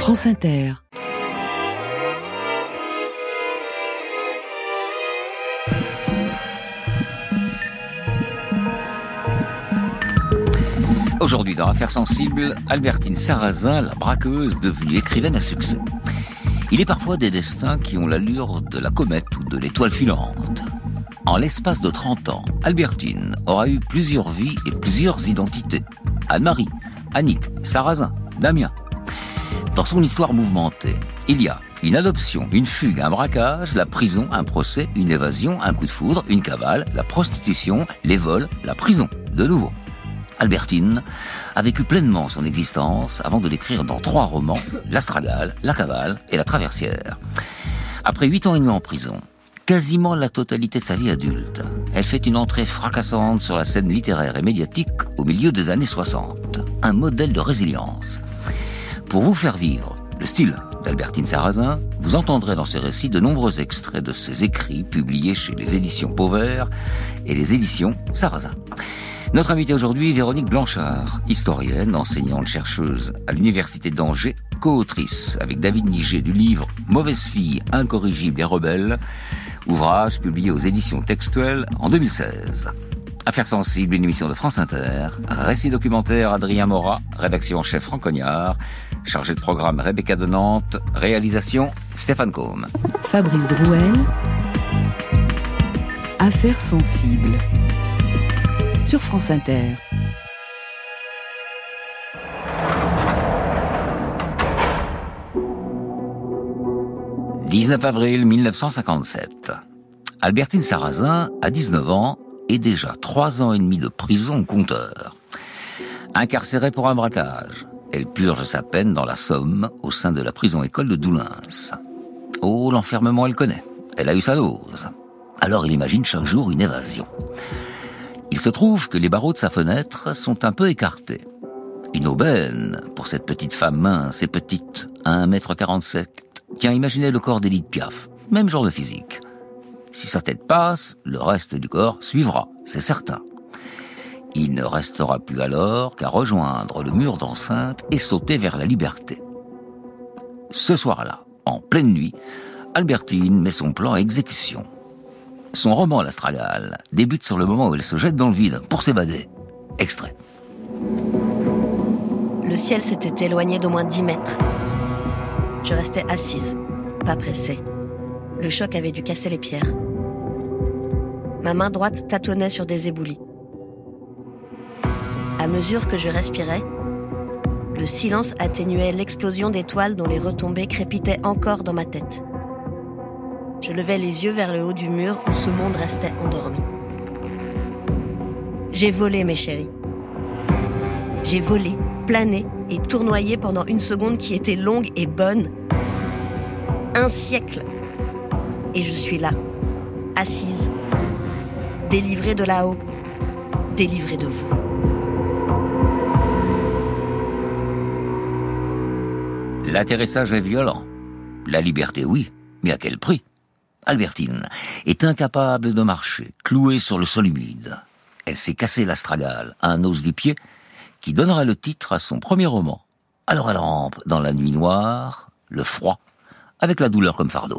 France Inter. Aujourd'hui, dans Affaires sensibles, Albertine Sarrazin, la braqueuse devenue écrivaine à succès. Il est parfois des destins qui ont l'allure de la comète ou de l'étoile filante. En l'espace de 30 ans, Albertine aura eu plusieurs vies et plusieurs identités. Anne-Marie, Annick, Sarrazin, Damien. Dans son histoire mouvementée, il y a une adoption, une fugue, un braquage, la prison, un procès, une évasion, un coup de foudre, une cavale, la prostitution, les vols, la prison, de nouveau. Albertine a vécu pleinement son existence avant de l'écrire dans 3 romans, L'Astragale, La Cavale et La Traversière. Après 8 ans et demi en prison, quasiment la totalité de sa vie adulte, elle fait une entrée fracassante sur la scène littéraire et médiatique au milieu des années 60. Un modèle de résilience. Pour vous faire vivre le style d'Albertine Sarrazin, vous entendrez dans ses récits de nombreux extraits de ses écrits publiés chez les éditions Pauvert et les éditions Sarrazin. Notre invitée aujourd'hui, Véronique Blanchard, historienne, enseignante-chercheuse à l'Université d'Angers, co-autrice avec David Niger du livre « Mauvaise fille, incorrigible et rebelle », ouvrage publié aux éditions Textuelles en 2016. Affaires sensibles, une émission de France Inter, récit documentaire Adrien Morat, rédaction en chef Franck Cognard, chargé de programme Rebecca de Nantes, réalisation Stéphane Combe. Fabrice Drouel, Affaires sensibles, sur France Inter. « 19 avril 1957. Albertine Sarrazin a 19 ans et déjà 3 ans et demi de prison au compteur. Incarcérée pour un braquage, elle purge sa peine dans la Somme, au sein de la prison-école de Doullens. Oh, l'enfermement, elle connaît. Elle a eu sa dose. Alors elle imagine chaque jour une évasion. Il se trouve que les barreaux de sa fenêtre sont un peu écartés. Une aubaine pour cette petite femme mince et petite, à 1m47. Tiens, imaginez le corps d'Édith Piaf, même genre de physique. Si sa tête passe, le reste du corps suivra, c'est certain. Il ne restera plus alors qu'à rejoindre le mur d'enceinte et sauter vers la liberté. Ce soir-là, en pleine nuit, Albertine met son plan à exécution. Son roman L'Astragale débute sur le moment où elle se jette dans le vide pour s'évader. Extrait. Le ciel s'était éloigné d'au moins 10 mètres. Je restais assise, pas pressée. Le choc avait dû casser les pierres. Ma main droite tâtonnait sur des éboulis. À mesure que je respirais, le silence atténuait l'explosion d'étoiles dont les retombées crépitaient encore dans ma tête. Je levais les yeux vers le haut du mur où ce monde restait endormi. J'ai volé, mes chéris. J'ai volé, plané et tournoyé pendant une seconde qui était longue et bonne. 1 siècle. Et je suis là, assise, délivrée de là-haut, délivrée de vous. L'atterrissage est violent. La liberté, oui, mais à quel prix ? Albertine est incapable de marcher, clouée sur le sol humide. Elle s'est cassé l'astragale à un os du pied qui donnera le titre à son premier roman. Alors elle rampe dans la nuit noire, le froid, avec la douleur comme fardeau.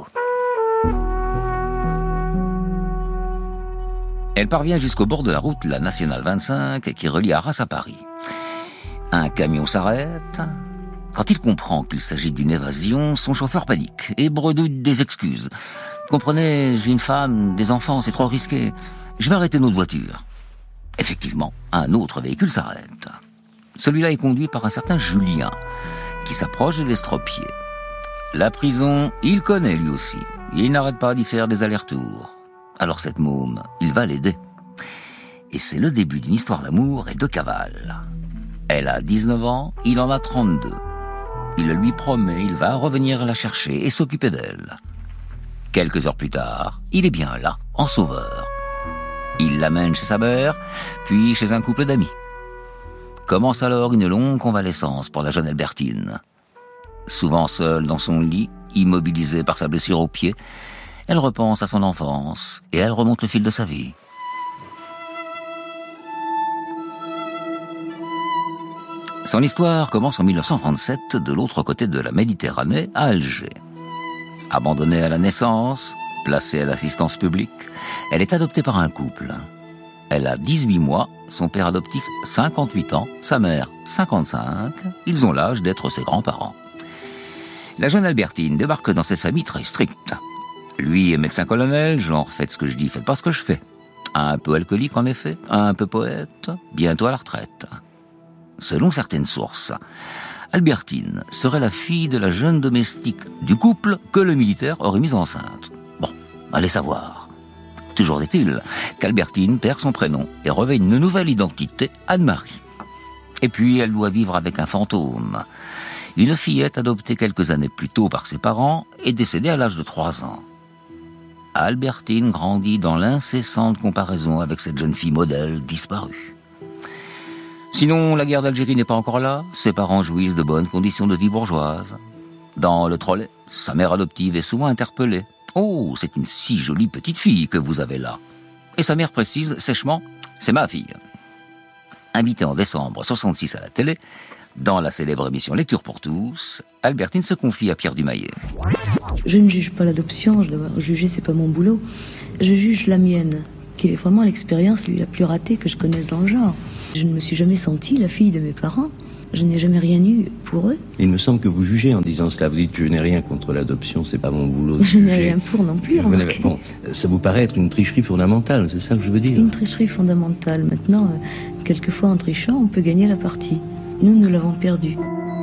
Elle parvient jusqu'au bord de la route, la nationale 25, qui relie Arras à Paris. Un camion s'arrête. Quand il comprend qu'il s'agit d'une évasion, son chauffeur panique et bredouille des excuses. Comprenez, j'ai une femme, des enfants, c'est trop risqué. Je vais arrêter notre voiture. Effectivement, un autre véhicule s'arrête. Celui-là est conduit par un certain Julien, qui s'approche de l'estropié. La prison, il connaît lui aussi. Il n'arrête pas d'y faire des allers-retours. Alors cette môme, il va l'aider. Et c'est le début d'une histoire d'amour et de cavale. Elle a 19 ans, il en a 32. Il lui promet, il va revenir la chercher et s'occuper d'elle. Quelques heures plus tard, il est bien là, en sauveur. Il l'amène chez sa mère, puis chez un couple d'amis. Commence alors une longue convalescence pour la jeune Albertine. Souvent seule dans son lit, immobilisée par sa blessure au pied, elle repense à son enfance et elle remonte le fil de sa vie. Son histoire commence en 1937 de l'autre côté de la Méditerranée, à Alger. Abandonnée à la naissance, placée à l'assistance publique, elle est adoptée par un couple. Elle a 18 mois, son père adoptif 58 ans, sa mère 55, ils ont l'âge d'être ses grands-parents. La jeune Albertine débarque dans cette famille très stricte. Lui est médecin-colonel, genre faites ce que je dis, faites pas ce que je fais. Un peu alcoolique en effet, un peu poète, bientôt à la retraite. Selon certaines sources, Albertine serait la fille de la jeune domestique du couple que le militaire aurait mise enceinte. Bon, allez savoir. Toujours est-il qu'Albertine perd son prénom et revêt une nouvelle identité, Anne-Marie. Et puis elle doit vivre avec un fantôme. Une fillette adoptée quelques années plus tôt par ses parents est décédée à l'âge de 3 ans. Albertine grandit dans l'incessante comparaison avec cette jeune fille modèle disparue. Sinon, la guerre d'Algérie n'est pas encore là, ses parents jouissent de bonnes conditions de vie bourgeoise. Dans le trolley, sa mère adoptive est souvent interpellée. « Oh, c'est une si jolie petite fille que vous avez là !» Et sa mère précise sèchement « C'est ma fille !» Invitée en décembre 1966 à la télé, dans la célèbre émission Lecture pour tous, Albertine se confie à Pierre Dumaillet. Je ne juge pas l'adoption, je dois juger, c'est pas mon boulot. Je juge la mienne, qui est vraiment l'expérience la plus ratée que je connaisse dans le genre. Je ne me suis jamais sentie la fille de mes parents. Je n'ai jamais rien eu pour eux. Il me semble que vous jugez en disant cela. Vous dites je n'ai rien contre l'adoption, c'est pas mon boulot. Je n'ai rien pour non plus. Bon, ça vous paraît être une tricherie fondamentale, c'est ça que je veux dire? Une tricherie fondamentale. Maintenant, quelquefois en trichant, on peut gagner la partie. Nous l'avons perdue.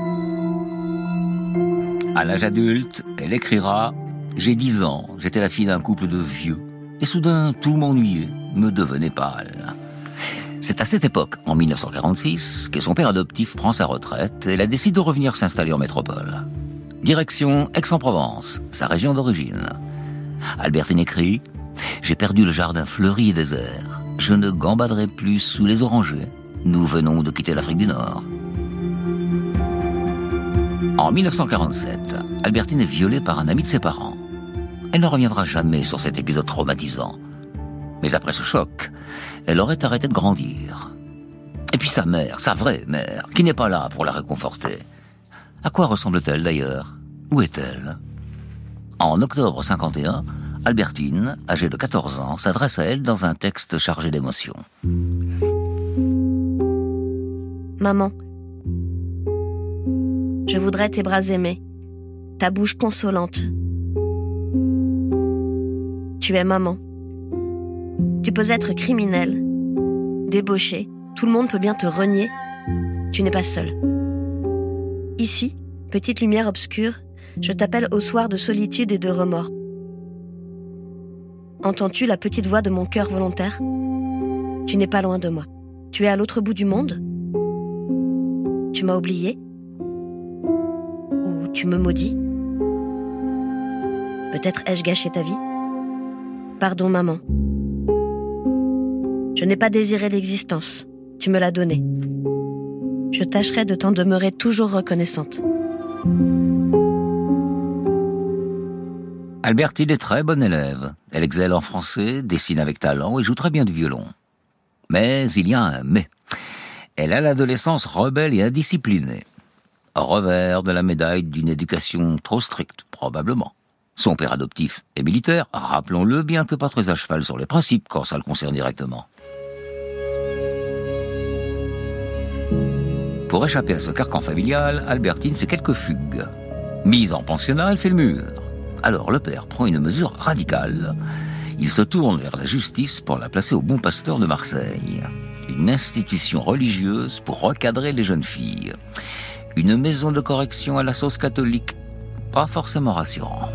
À l'âge adulte, elle écrira « J'ai 10 ans, j'étais la fille d'un couple de vieux. Et soudain, tout m'ennuyait, me devenait pâle. » C'est à cette époque, en 1946, que son père adoptif prend sa retraite et elle décide de revenir s'installer en métropole. Direction Aix-en-Provence, sa région d'origine. Albertine écrit « J'ai perdu le jardin fleuri et désert. Je ne gambaderai plus sous les orangers. Nous venons de quitter l'Afrique du Nord. » En 1947, Albertine est violée par un ami de ses parents. Elle ne reviendra jamais sur cet épisode traumatisant. Mais après ce choc, elle aurait arrêté de grandir. Et puis sa mère, sa vraie mère, qui n'est pas là pour la réconforter. À quoi ressemble-t-elle d'ailleurs? Où est-elle? En octobre 1951, Albertine, âgée de 14 ans, s'adresse à elle dans un texte chargé d'émotions. Maman, je voudrais tes bras aimés, ta bouche consolante. Tu es maman. Tu peux être criminel, débauché, tout le monde peut bien te renier. Tu n'es pas seul. Ici, petite lumière obscure, je t'appelle au soir de solitude et de remords. Entends-tu la petite voix de mon cœur volontaire? Tu n'es pas loin de moi. Tu es à l'autre bout du monde? Tu m'as oublié? Ou tu me maudis? Peut-être ai-je gâché ta vie? Pardon, maman. Je n'ai pas désiré l'existence. Tu me l'as donnée. Je tâcherai de t'en demeurer toujours reconnaissante. Albertine est très bonne élève. Elle excelle en français, dessine avec talent et joue très bien du violon. Mais il y a un mais. Elle a l'adolescence rebelle et indisciplinée. Revers de la médaille d'une éducation trop stricte, probablement. Son père adoptif est militaire, rappelons-le, bien que pas très à cheval sur les principes quand ça le concerne directement. Pour échapper à ce carcan familial, Albertine fait quelques fugues. Mise en pensionnat, elle fait le mur. Alors le père prend une mesure radicale. Il se tourne vers la justice pour la placer au Bon Pasteur de Marseille. Une institution religieuse pour recadrer les jeunes filles. Une maison de correction à la sauce catholique. Pas forcément rassurant.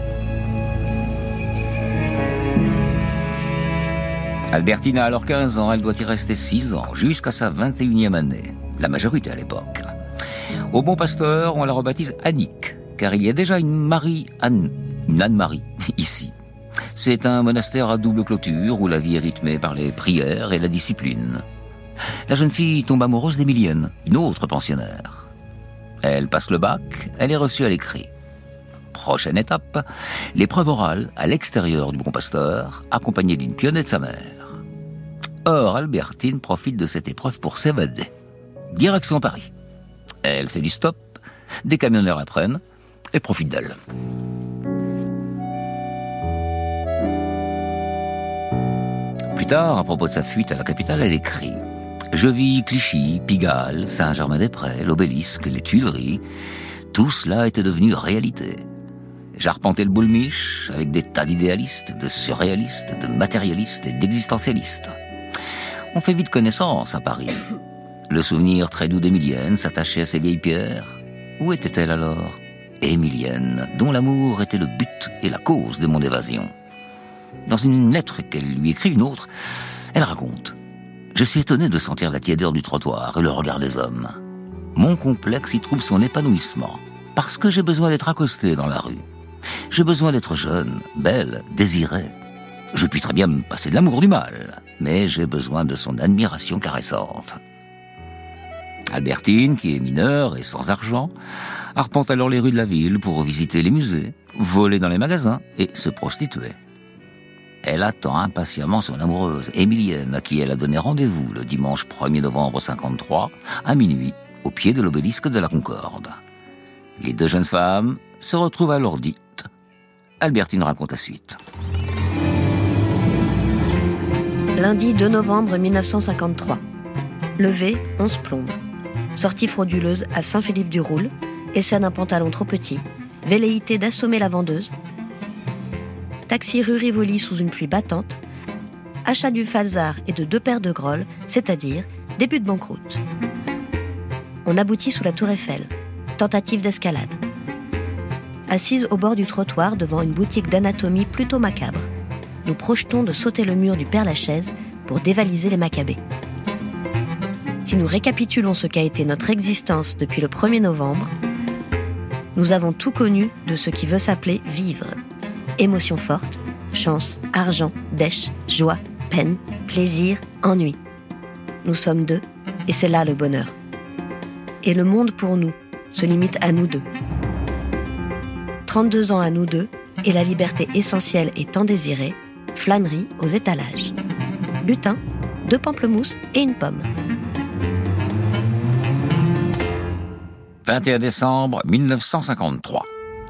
Albertine a alors 15 ans, elle doit y rester 6 ans, jusqu'à sa 21e année. La majorité à l'époque. Au Bon Pasteur, on la rebaptise Annick, car il y a déjà une Anne-Marie, ici. C'est un monastère à double clôture où la vie est rythmée par les prières et la discipline. La jeune fille tombe amoureuse d'Émilienne, une autre pensionnaire. Elle passe le bac, elle est reçue à l'écrit. Prochaine étape, l'épreuve orale à l'extérieur du Bon Pasteur, accompagnée d'une pionnière de sa mère. Or, Albertine profite de cette épreuve pour s'évader. Direction Paris. Elle fait du stop, des camionneurs la prennent et profitent d'elle. Plus tard, à propos de sa fuite à la capitale, elle écrit « Je vis Clichy, Pigalle, Saint-Germain-des-Prés, l'Obélisque, les Tuileries. Tout cela était devenu réalité. J'arpentais le boulmiche avec des tas d'idéalistes, de surréalistes, de matérialistes et d'existentialistes. On fait vite connaissance à Paris. Le souvenir très doux d'Émilienne s'attachait à ces vieilles pierres. Où était-elle alors ? Émilienne, dont l'amour était le but et la cause de mon évasion. Dans une lettre qu'elle lui écrit une autre, elle raconte « Je suis étonné de sentir la tiédeur du trottoir et le regard des hommes. Mon complexe y trouve son épanouissement, parce que j'ai besoin d'être accosté dans la rue. J'ai besoin d'être jeune, belle, désirée. Je puis très bien me passer de l'amour du mal, mais j'ai besoin de son admiration caressante. » Albertine, qui est mineure et sans argent, arpente alors les rues de la ville pour visiter les musées, voler dans les magasins et se prostituer. Elle attend impatiemment son amoureuse, Émilienne, à qui elle a donné rendez-vous le dimanche 1er novembre 53, à minuit, au pied de l'obélisque de la Concorde. Les deux jeunes femmes se retrouvent alors dites. Albertine raconte la suite. Lundi 2 novembre 1953. Levé, 11 plombes. Sortie frauduleuse à Saint-Philippe-du-Roule, essai d'un pantalon trop petit, velléité d'assommer la vendeuse, taxi rue Rivoli sous une pluie battante, achat du falzar et de 2 paires de grolles, c'est-à-dire début de banqueroute. On aboutit sous la tour Eiffel, tentative d'escalade. Assise au bord du trottoir devant une boutique d'anatomie plutôt macabre, nous projetons de sauter le mur du Père-Lachaise pour dévaliser les Maccabées. Si nous récapitulons ce qu'a été notre existence depuis le 1er novembre, nous avons tout connu de ce qui veut s'appeler vivre. Émotions fortes, chance, argent, dèche, joie, peine, plaisir, ennui. Nous sommes deux, et c'est là le bonheur. Et le monde pour nous se limite à nous deux. 32 ans à nous deux, et la liberté essentielle et tant désirée, flânerie aux étalages. Butin, 2 pamplemousses et une pomme. 21 décembre 1953.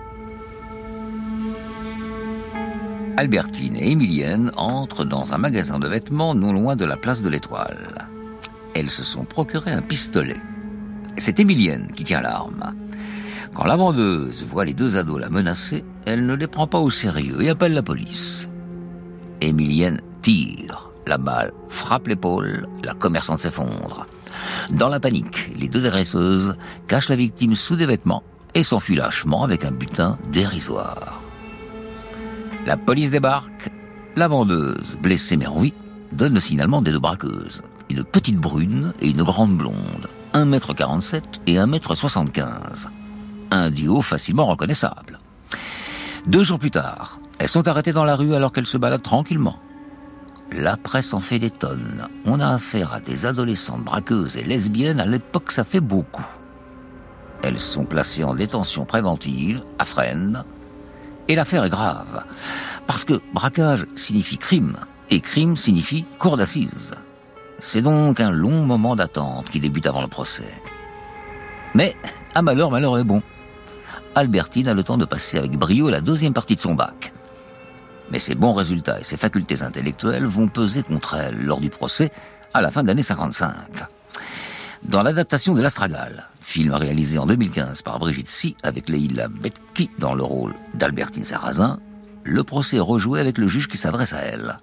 Albertine et Émilienne entrent dans un magasin de vêtements non loin de la place de l'Étoile. Elles se sont procuré un pistolet. C'est Émilienne qui tient l'arme. Quand la vendeuse voit les 2 ados la menacer, elle ne les prend pas au sérieux et appelle la police. Émilienne tire. La balle frappe l'épaule, la commerçante s'effondre. Dans la panique, les 2 agresseuses cachent la victime sous des vêtements et s'enfuient lâchement avec un butin dérisoire. La police débarque. La vendeuse, blessée mais en vie, donne le signalement des 2 braqueuses. Une petite brune et une grande blonde, 1m47 et 1m75. Un duo facilement reconnaissable. 2 jours plus tard, elles sont arrêtées dans la rue alors qu'elles se baladent tranquillement. La presse en fait des tonnes. On a affaire à des adolescentes braqueuses et lesbiennes, à l'époque ça fait beaucoup. Elles sont placées en détention préventive, à Fresnes, et l'affaire est grave, parce que braquage signifie crime, et crime signifie cour d'assises. C'est donc un long moment d'attente qui débute avant le procès. Mais, à malheur, malheur est bon. Albertine a le temps de passer avec brio la 2e partie de son bac. Mais ses bons résultats et ses facultés intellectuelles vont peser contre elle lors du procès à la fin de l'année 55. Dans l'adaptation de l'Astragale, film réalisé en 2015 par Brigitte Si avec Leïla Betki dans le rôle d'Albertine Sarrazin, le procès est rejoué avec le juge qui s'adresse à elle.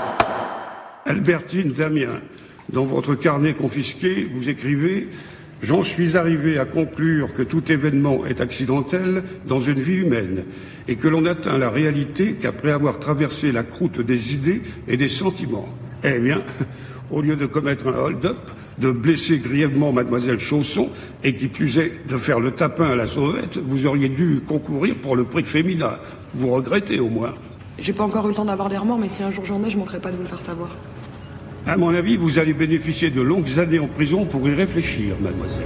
Albertine Damien, dans votre carnet confisqué, vous écrivez « J'en suis arrivé à conclure que tout événement est accidentel dans une vie humaine et que l'on atteint la réalité qu'après avoir traversé la croûte des idées et des sentiments. Eh bien, au lieu de commettre un hold-up, de blesser grièvement mademoiselle Chausson et qui plus est de faire le tapin à la sauvette, vous auriez dû concourir pour le prix féminin. Vous regrettez au moins. J'ai pas encore eu le temps d'avoir des remords, mais si un jour j'en ai, je manquerai pas de vous le faire savoir. À mon avis, vous allez bénéficier de longues années en prison pour y réfléchir, mademoiselle.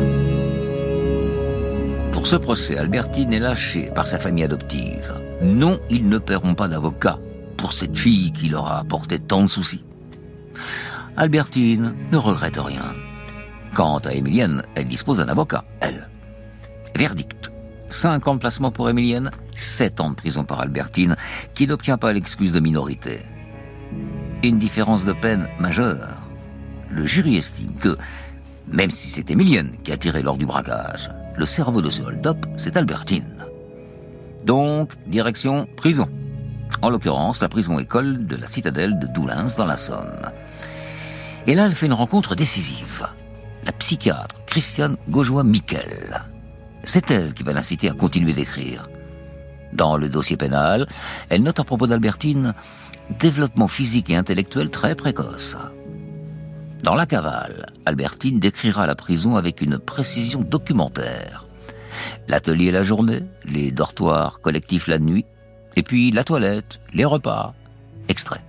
Pour ce procès, Albertine est lâchée par sa famille adoptive. Non, ils ne paieront pas d'avocat pour cette fille qui leur a apporté tant de soucis. Albertine ne regrette rien. Quant à Émilienne, elle dispose d'un avocat, elle. Verdict. 5 ans de placement pour Émilienne, 7 ans de prison par Albertine, qui n'obtient pas l'excuse de minorité. Une différence de peine majeure. Le jury estime que, même si c'est Émilienne qui a tiré lors du braquage, le cerveau de ce hold-up, c'est Albertine. Donc, direction prison. En l'occurrence, la prison-école de la citadelle de Doullens dans la Somme. Et là, elle fait une rencontre décisive. La psychiatre Christiane Gaujois-Miquel. C'est elle qui va l'inciter à continuer d'écrire. Dans le dossier pénal, elle note à propos d'Albertine « développement physique et intellectuel très précoce ». Dans la cavale, Albertine décrira la prison avec une précision documentaire. L'atelier la journée, les dortoirs collectifs la nuit, et puis la toilette, les repas. Extrait.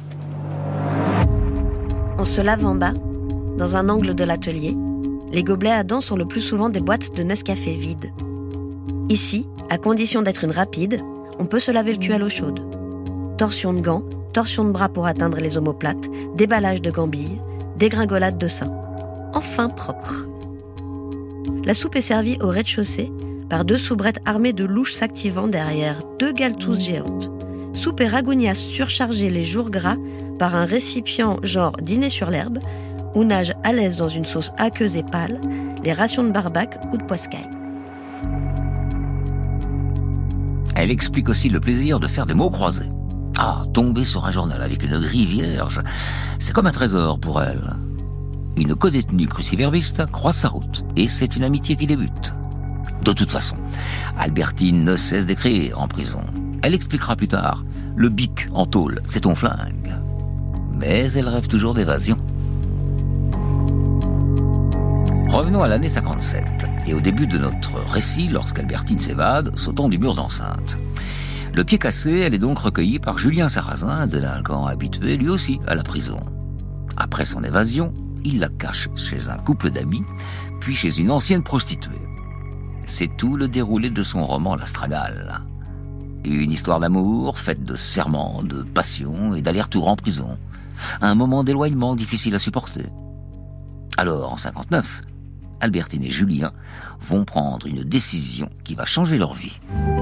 On se lave en bas, dans un angle de l'atelier. Les gobelets à dents sont le plus souvent des boîtes de Nescafé vides. Ici, à condition d'être une rapide, on peut se laver le cul à l'eau chaude. Torsion de gants, torsion de bras pour atteindre les omoplates, déballage de gambilles, dégringolade de seins. Enfin propre. La soupe est servie au rez-de-chaussée par 2 soubrettes armées de louches s'activant derrière 2 galetousses géantes. Soupe et ragougnasse surchargées les jours gras par un récipient genre dîner sur l'herbe où nagent à l'aise dans une sauce aqueuse et pâle les rations de barbac ou de poiscaille. Elle explique aussi le plaisir de faire des mots croisés. Ah, tomber sur un journal avec une grille vierge, c'est comme un trésor pour elle. Une codétenue cruciverbiste croise sa route, et c'est une amitié qui débute. De toute façon, Albertine ne cesse d'écrire en prison. Elle expliquera plus tard, le bic en tôle, c'est ton flingue. Mais elle rêve toujours d'évasion. Revenons à l'année 57, et au début de notre récit, lorsqu'Albertine s'évade, sautant du mur d'enceinte. Le pied cassé, elle est donc recueillie par Julien Sarrazin, un délinquant habitué lui aussi à la prison. Après son évasion, il la cache chez un couple d'amis, puis chez une ancienne prostituée. C'est tout le déroulé de son roman L'Astragale. Une histoire d'amour faite de serments, de passion et d'aller-retour en prison. Un moment d'éloignement difficile à supporter. Alors, en 59, Albertine et Julien vont prendre une décision qui va changer leur vie.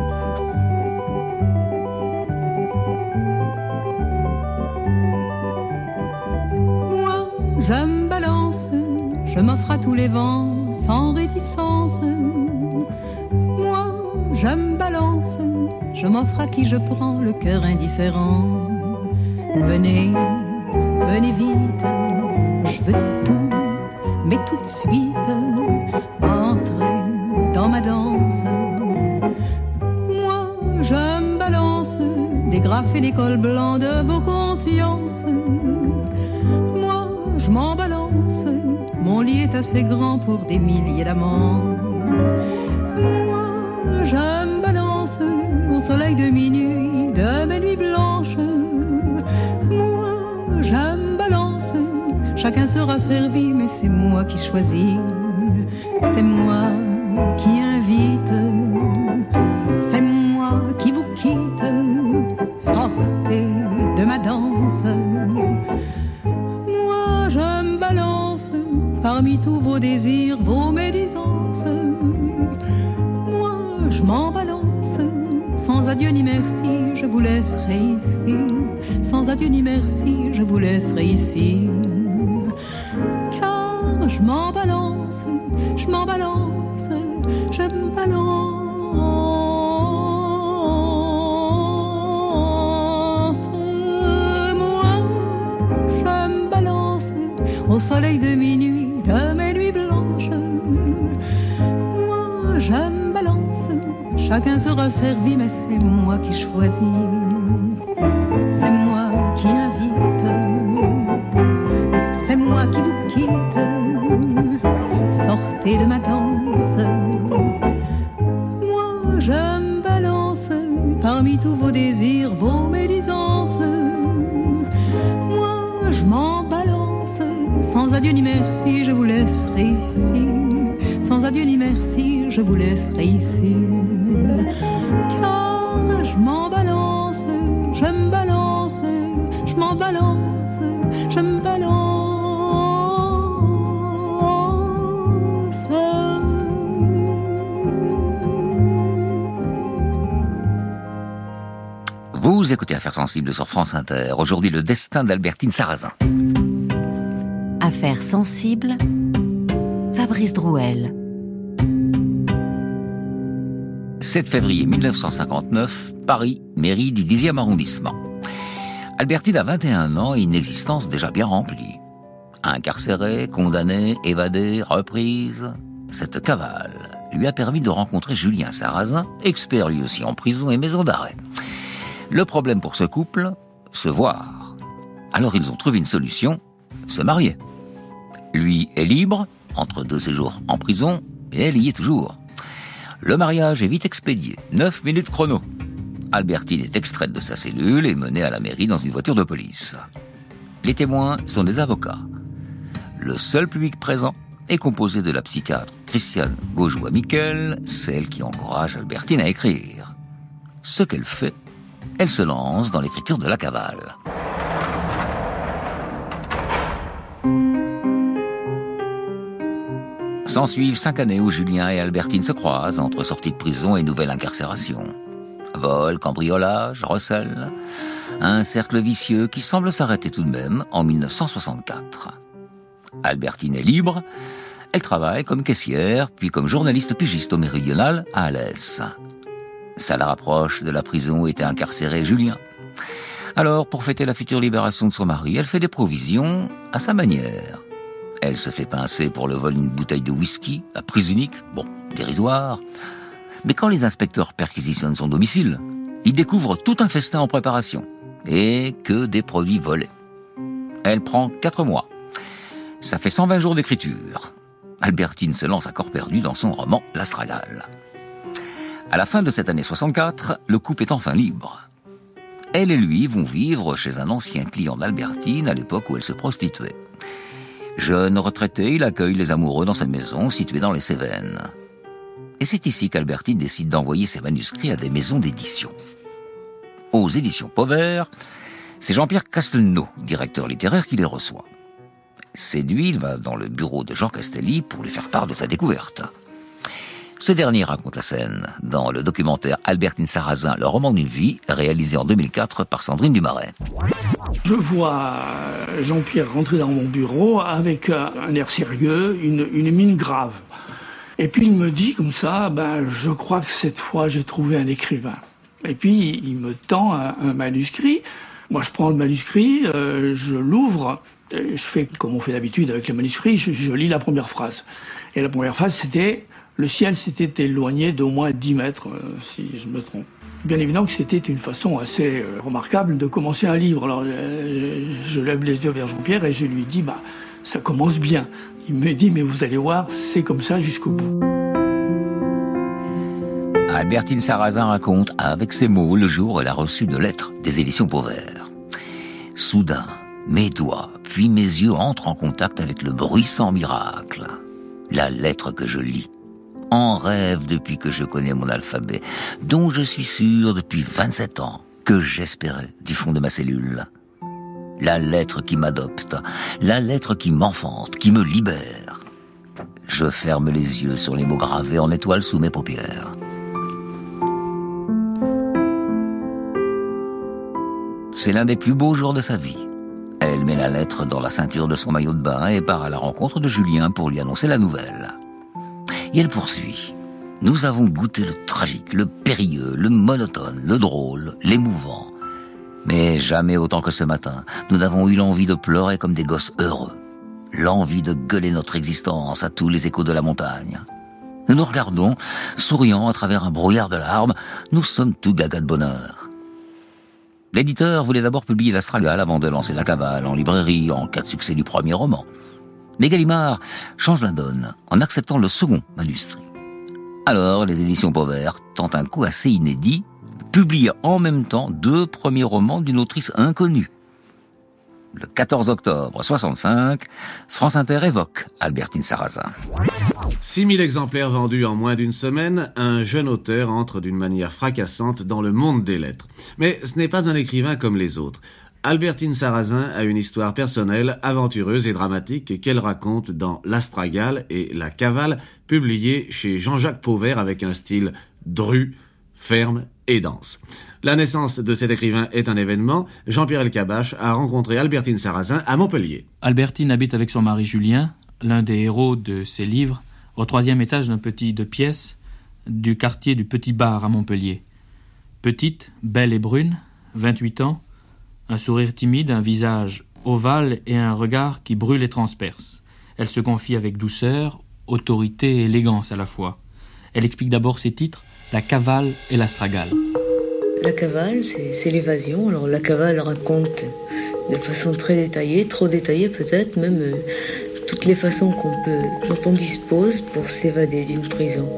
Moi, je me balance, je m'offre à tous les vents, sans réticence. Moi, je me balance, je m'offre à qui je prends le cœur indifférent. Venez, venez vite, je veux tout. Mais tout de suite, entrez dans ma danse. Moi, je me balance des graffes et des cols blancs de vos consciences. Moi, je m'en balance, mon lit est assez grand pour des milliers d'amants. Moi, je me balance au soleil de minuit, de mes nuits blanches. Moi, je me balance. Chacun sera servi, mais c'est moi qui choisis. C'est moi qui invite. C'est moi qui vous quitte. Sortez de ma danse. Moi, je me balance parmi tous vos désirs, vos médisances. Moi, je m'en balance. Sans adieu ni merci, je vous laisserai ici. Sans adieu ni merci, je vous laisserai ici. Je m'en balance, je m'en balance, je me balance. Moi, je me balance au soleil de minuit, de mes nuits blanches. Moi, je me balance, chacun sera servi, mais c'est moi qui choisis. C'est moi qui invite, c'est moi qui vous quitte. Sortez de ma danse. Moi, je me balance parmi tous vos désirs, vos médisances. Moi, je m'en balance. Sans adieu ni merci, je vous laisserai ici. Sans adieu ni merci, je vous laisserai ici. Car je m'en balance, je me balance, je m'en balance, je me balance. Vous écoutez Affaires sensibles sur France Inter. Aujourd'hui, le destin d'Albertine Sarrazin. Affaires sensibles, Fabrice Drouel. 7 février 1959, Paris, mairie du 10e arrondissement. Albertine a 21 ans et une existence déjà bien remplie. Incarcérée, condamnée, évadée, reprise, cette cavale lui a permis de rencontrer Julien Sarrazin, expert lui aussi en prison et maison d'arrêt. Le problème pour ce couple, se voir. Alors ils ont trouvé une solution, se marier. Lui est libre, entre 2 séjours en prison, et elle y est toujours. Le mariage est vite expédié, 9 minutes chrono. Albertine est extraite de sa cellule et menée à la mairie dans une voiture de police. Les témoins sont des avocats. Le seul public présent est composé de la psychiatre Christiane Gaujois-Miquel, celle qui encourage Albertine à écrire. Ce qu'elle fait, elle se lance dans l'écriture de la cavale. S'ensuivent 5 années où Julien et Albertine se croisent entre sortie de prison et nouvelle incarcération. Vol, cambriolage, recel, un cercle vicieux qui semble s'arrêter tout de même en 1964. Albertine est libre, elle travaille comme caissière, puis comme journaliste pigiste au Méridional à Alès. Ça la rapproche de la prison où était incarcéré Julien. Alors, pour fêter la future libération de son mari, elle fait des provisions à sa manière. Elle se fait pincer pour le vol d'une bouteille de whisky, à prise unique, bon, dérisoire. Mais quand les inspecteurs perquisitionnent son domicile, ils découvrent tout un festin en préparation, et que des produits volés. Elle prend 4 mois. Ça fait 120 jours d'écriture. Albertine se lance à corps perdu dans son roman L'Astragale. À la fin de cette année 64, le couple est enfin libre. Elle et lui vont vivre chez un ancien client d'Albertine à l'époque où elle se prostituait. Jeune retraité, il accueille les amoureux dans sa maison située dans les Cévennes. Et c'est ici qu'Albertine décide d'envoyer ses manuscrits à des maisons d'édition. Aux éditions Pauvert, c'est Jean-Pierre Castelnau, directeur littéraire, qui les reçoit. Séduit, il va dans le bureau de Jean Castelli pour lui faire part de sa découverte. Ce dernier raconte la scène dans le documentaire Albertine Sarrazin, le roman d'une vie, réalisé en 2004 par Sandrine Dumaret. Je vois Jean-Pierre rentrer dans mon bureau avec un air sérieux, une mine grave. Et puis il me dit comme ça, je crois que cette fois j'ai trouvé un écrivain. Et puis il me tend un manuscrit. Moi je prends le manuscrit, je l'ouvre, je fais comme on fait d'habitude avec les manuscrits, je lis la première phrase. Et la première phrase c'était « Le ciel s'était éloigné d'au moins 10 mètres, si je me trompe ». Bien évidemment que c'était une façon assez remarquable de commencer un livre. Alors je lève les yeux vers Jean-Pierre et je lui dis ça commence bien. Il me dit mais vous allez voir, c'est comme ça jusqu'au bout. Albertine Sarrazin raconte avec ses mots le jour où elle a reçu de lettres des éditions Pauvert. Soudain, mes doigts puis mes yeux entrent en contact avec le bruissant miracle. La lettre que je lis. En rêve depuis que je connais mon alphabet, dont je suis sûr depuis 27 ans, que j'espérais du fond de ma cellule. La lettre qui m'adopte, la lettre qui m'enfante, qui me libère. Je ferme les yeux sur les mots gravés en étoiles sous mes paupières. C'est l'un des plus beaux jours de sa vie. Elle met la lettre dans la ceinture de son maillot de bain et part à la rencontre de Julien pour lui annoncer la nouvelle. Et elle poursuit. Nous avons goûté le tragique, le périlleux, le monotone, le drôle, l'émouvant. Mais jamais autant que ce matin, nous n'avons eu l'envie de pleurer comme des gosses heureux. L'envie de gueuler notre existence à tous les échos de la montagne. Nous nous regardons, souriant à travers un brouillard de larmes. Nous sommes tout gaga de bonheur. L'éditeur voulait d'abord publier l'Astragale avant de lancer la cavale en librairie en cas de succès du premier roman. Mais Gallimard change la donne en acceptant le second manuscrit. Alors, les éditions Pauvert tentent un coup assez inédit, publier en même temps 2 premiers romans d'une autrice inconnue. Le 14 octobre 65, France Inter évoque Albertine Sarrazin. 6000 exemplaires vendus en moins d'une semaine, un jeune auteur entre d'une manière fracassante dans le monde des lettres. Mais ce n'est pas un écrivain comme les autres. Albertine Sarrazin a une histoire personnelle, aventureuse et dramatique qu'elle raconte dans L'Astragale et La Cavale, publiée chez Jean-Jacques Pauvert avec un style dru, ferme et dense. La naissance de cet écrivain est un événement. Jean-Pierre Elkabbach a rencontré Albertine Sarrazin à Montpellier. Albertine habite avec son mari Julien, l'un des héros de ses livres, au 3e étage d'un petit 2 pièces du quartier du Petit Bar à Montpellier. Petite, belle et brune, 28 ans, un sourire timide, un visage ovale et un regard qui brûle et transperce. Elle se confie avec douceur, autorité et élégance à la fois. Elle explique d'abord ses titres, La Cavale et l'Astragale. La Cavale, c'est l'évasion. Alors la Cavale raconte de façon très détaillée, trop détaillée peut-être, même toutes les façons dont on dispose pour s'évader d'une prison.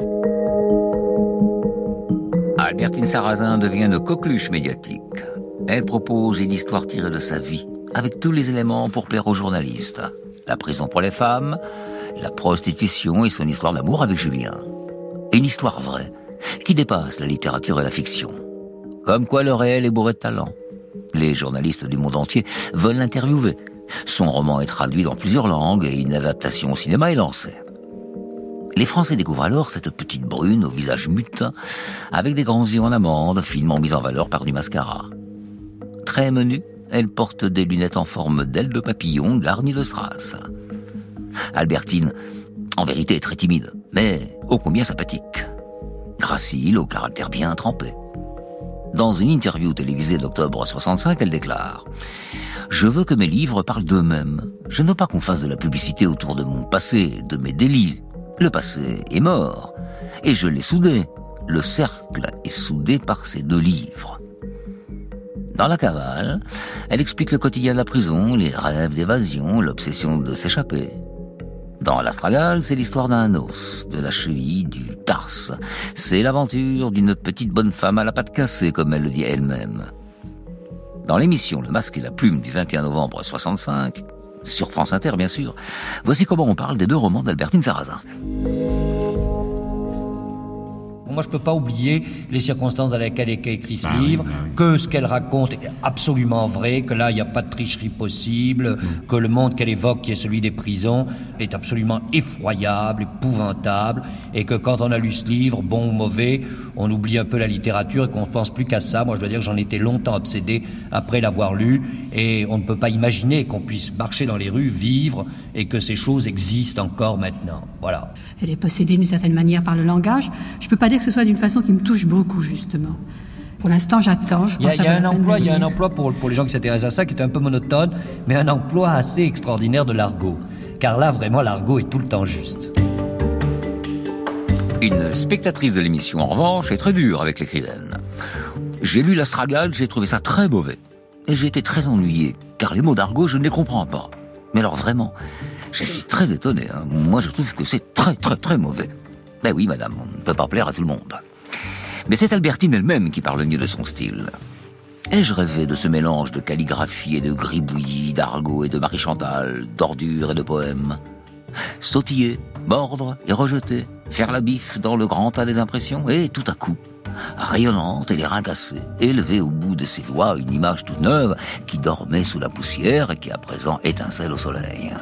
Albertine Sarrazin devient une coqueluche médiatique. Elle propose une histoire tirée de sa vie, avec tous les éléments pour plaire aux journalistes. La prison pour les femmes, la prostitution et son histoire d'amour avec Julien. Une histoire vraie, qui dépasse la littérature et la fiction. Comme quoi le réel est bourré de talent. Les journalistes du monde entier veulent l'interviewer. Son roman est traduit dans plusieurs langues et une adaptation au cinéma est lancée. Les Français découvrent alors cette petite brune au visage mutin, avec des grands yeux en amande, finement mis en valeur par du mascara. Très menue, elle porte des lunettes en forme d'aile de papillon garnies de strass. Albertine, en vérité, est très timide, mais ô combien sympathique. Gracile, au caractère bien trempé. Dans une interview télévisée d'octobre 65, elle déclare « Je veux que mes livres parlent d'eux-mêmes. Je ne veux pas qu'on fasse de la publicité autour de mon passé, de mes délits. Le passé est mort, et je l'ai soudé. Le cercle est soudé par ces 2 livres. » Dans La Cavale, elle explique le quotidien de la prison, les rêves d'évasion, l'obsession de s'échapper. Dans l'Astragale, c'est l'histoire d'un os, de la cheville, du tarse. C'est l'aventure d'une petite bonne femme à la patte cassée, comme elle le dit elle-même. Dans l'émission Le Masque et la Plume du 21 novembre 65, sur France Inter bien sûr, voici comment on parle des 2 romans d'Albertine Sarrazin. Moi, je ne peux pas oublier les circonstances dans lesquelles elle a écrit ce livre, que ce qu'elle raconte est absolument vrai, que là, il n'y a pas de tricherie possible, que le monde qu'elle évoque, qui est celui des prisons, est absolument effroyable, épouvantable, et que quand on a lu ce livre, bon ou mauvais, on oublie un peu la littérature et qu'on ne pense plus qu'à ça. Moi, je dois dire que j'en étais longtemps obsédé après l'avoir lu, et on ne peut pas imaginer qu'on puisse marcher dans les rues, vivre, et que ces choses existent encore maintenant. Voilà. Elle est possédée d'une certaine manière par le langage. Je ne peux pas dire que ce soit d'une façon qui me touche beaucoup, justement. Pour l'instant, j'attends. Il y a un emploi pour les gens qui s'intéressent à ça qui est un peu monotone, mais un emploi assez extraordinaire de l'argot. Car là, vraiment, l'argot est tout le temps juste. Une spectatrice de l'émission, en revanche, est très dure avec l'écrivaine. J'ai lu l'Astragale, j'ai trouvé ça très mauvais. Et j'ai été très ennuyé, car les mots d'argot, je ne les comprends pas. Mais alors vraiment, je suis très étonné. Moi, je trouve que c'est très, très, très mauvais. Ben oui, madame, on ne peut pas plaire à tout le monde. Mais c'est Albertine elle-même qui parle mieux de son style. Ai-je rêvé de ce mélange de calligraphie et de gribouillis, d'argot et de Marie-Chantal, d'ordures et de poèmes? Sautiller, mordre et rejeter, faire la biffe dans le grand tas des impressions, et tout à coup, rayonnante et les reins cassés, élever au bout de ses doigts une image toute neuve qui dormait sous la poussière et qui à présent étincelle au soleil.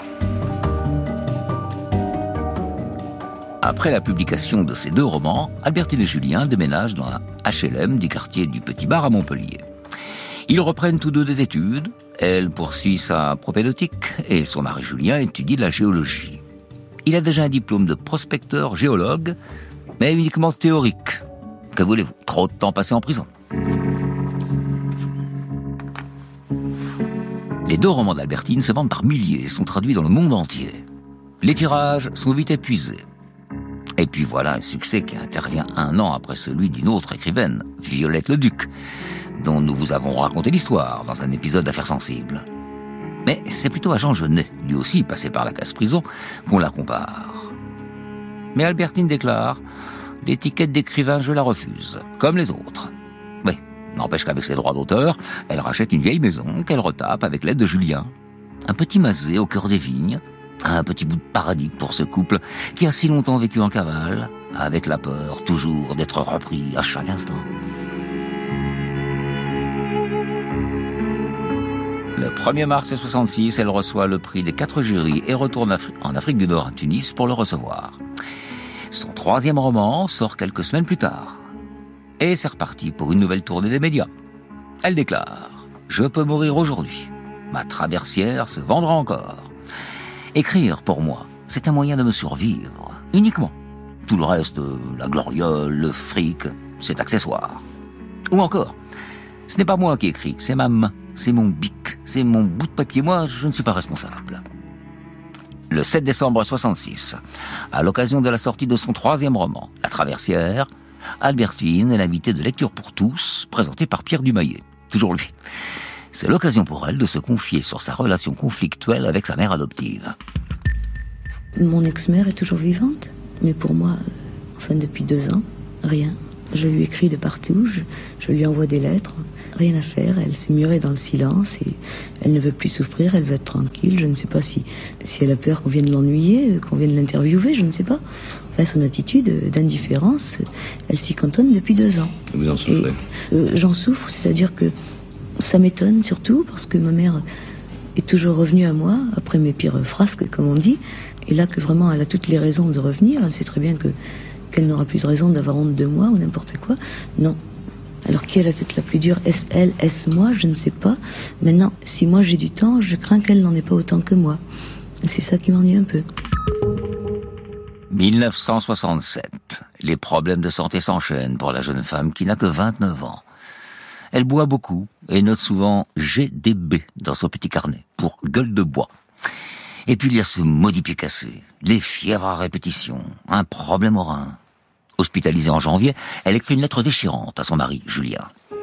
Après la publication de ces 2 romans, Albertine et Julien déménagent dans un HLM du quartier du Petit Bar à Montpellier. Ils reprennent tous 2 des études. Elle poursuit sa propédeutique et son mari Julien étudie la géologie. Il a déjà un diplôme de prospecteur géologue, mais uniquement théorique. Que voulez-vous? Trop de temps passé en prison. Les 2 romans d'Albertine se vendent par milliers et sont traduits dans le monde entier. Les tirages sont vite épuisés. Et puis voilà un succès qui intervient 1 an après celui d'une autre écrivaine, Violette Leduc, dont nous vous avons raconté l'histoire dans un épisode d'Affaires sensibles. Mais c'est plutôt à Jean Genet, lui aussi passé par la casse-prison, qu'on la compare. Mais Albertine déclare « L'étiquette d'écrivain, je la refuse, comme les autres. » Oui, n'empêche qu'avec ses droits d'auteur, elle rachète une vieille maison qu'elle retape avec l'aide de Julien. Un petit masé au cœur des vignes, un petit bout de paradis pour ce couple qui a si longtemps vécu en cavale, avec la peur toujours d'être repris à chaque instant. Le 1er mars 1966, elle reçoit le prix des 4 jurys et retourne en Afrique du Nord à Tunis pour le recevoir. Son 3e roman sort quelques semaines plus tard. Et c'est reparti pour une nouvelle tournée des médias. Elle déclare « Je peux mourir aujourd'hui. Ma traversière se vendra encore. Écrire, pour moi, c'est un moyen de me survivre, uniquement. Tout le reste, la gloriole, le fric, c'est accessoire. Ou encore, ce n'est pas moi qui écris, c'est ma main, c'est mon bic, c'est mon bout de papier. Moi, je ne suis pas responsable. » Le 7 décembre 1966, à l'occasion de la sortie de son 3e roman, La Traversière, Albertine est l'invitée de Lecture pour tous, présentée par Pierre Dumayet. Toujours lui. C'est l'occasion pour elle de se confier sur sa relation conflictuelle avec sa mère adoptive. Mon ex-mère est toujours vivante, mais pour moi, depuis 2 ans, rien. Je lui écris de partout, je lui envoie des lettres, rien à faire, elle s'est murée dans le silence et elle ne veut plus souffrir, elle veut être tranquille. Je ne sais pas si elle a peur qu'on vienne l'ennuyer, qu'on vienne l'interviewer, je ne sais pas. Enfin, son attitude d'indifférence, elle s'y cantonne depuis 2 ans. Vous en souffrez? J'en souffre, c'est-à-dire que ça m'étonne surtout parce que ma mère est toujours revenue à moi après mes pires frasques, comme on dit, et là que vraiment elle a toutes les raisons de revenir. Elle sait très bien qu'elle n'aura plus de raison d'avoir honte de moi ou n'importe quoi. Non. Alors qui a la tête la plus dure? Est-ce elle? Est-ce moi? Je ne sais pas. Maintenant, si moi j'ai du temps, je crains qu'elle n'en ait pas autant que moi. Et c'est ça qui m'ennuie un peu. 1967. Les problèmes de santé s'enchaînent pour la jeune femme qui n'a que 29 ans. Elle boit beaucoup et note souvent GDB dans son petit carnet pour gueule de bois. Et puis il y a ce maudit pied cassé, les fièvres à répétition, un problème au rein. Hospitalisée en janvier, elle écrit une lettre déchirante à son mari, Julien.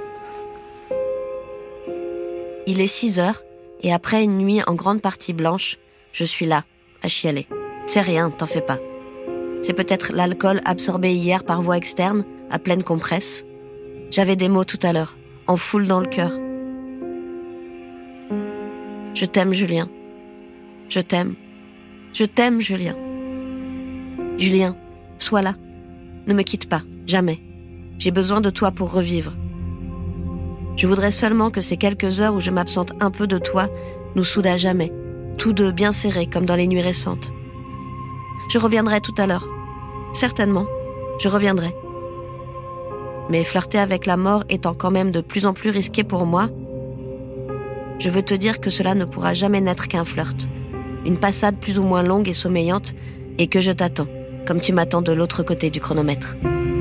Il est 6 heures, et après une nuit en grande partie blanche, je suis là, à chialer. C'est rien, t'en fais pas. C'est peut-être l'alcool absorbé hier par voie externe, à pleine compresse. J'avais des mots tout à l'heure, en foule dans le cœur. Je t'aime, Julien. Je t'aime. Je t'aime, Julien. Julien, sois là. Ne me quitte pas, jamais. J'ai besoin de toi pour revivre. Je voudrais seulement que ces quelques heures où je m'absente un peu de toi nous soudent à jamais, tous deux bien serrés comme dans les nuits récentes. Je reviendrai tout à l'heure. Certainement, je reviendrai. Mais flirter avec la mort étant quand même de plus en plus risqué pour moi, je veux te dire que cela ne pourra jamais n'être qu'un flirt, une passade plus ou moins longue et sommeillante, et que je t'attends, comme tu m'attends de l'autre côté du chronomètre.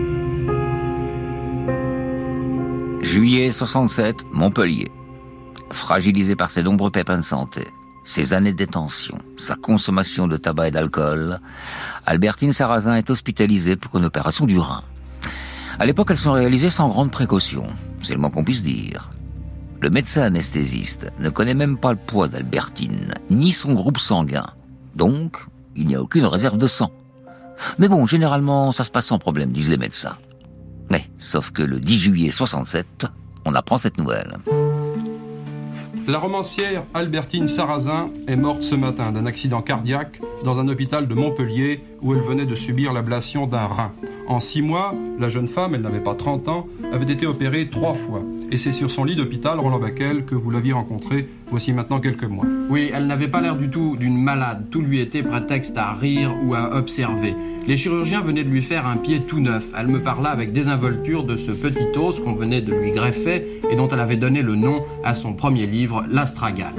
Juillet 67, Montpellier. Fragilisé par ses nombreux pépins de santé, ses années de détention, sa consommation de tabac et d'alcool, Albertine Sarrazin est hospitalisée pour une opération du rein. À l'époque, elles sont réalisées sans grande précaution, c'est le moins qu'on puisse dire. Le médecin anesthésiste ne connaît même pas le poids d'Albertine, ni son groupe sanguin. Donc, il n'y a aucune réserve de sang. Mais bon, généralement, ça se passe sans problème, disent les médecins. Mais, sauf que le 10 juillet 67, on apprend cette nouvelle. La romancière Albertine Sarrazin est morte ce matin d'un accident cardiaque dans un hôpital de Montpellier où elle venait de subir l'ablation d'un rein. En 6 mois, la jeune femme, elle n'avait pas 30 ans, avait été opérée 3 fois. Et c'est sur son lit d'hôpital, Roland Baquel, que vous l'aviez rencontrée voici maintenant quelques mois. Oui, elle n'avait pas l'air du tout d'une malade. Tout lui était prétexte à rire ou à observer. Les chirurgiens venaient de lui faire un pied tout neuf. Elle me parla avec désinvolture de ce petit os qu'on venait de lui greffer et dont elle avait donné le nom à son premier livre, L'Astragale.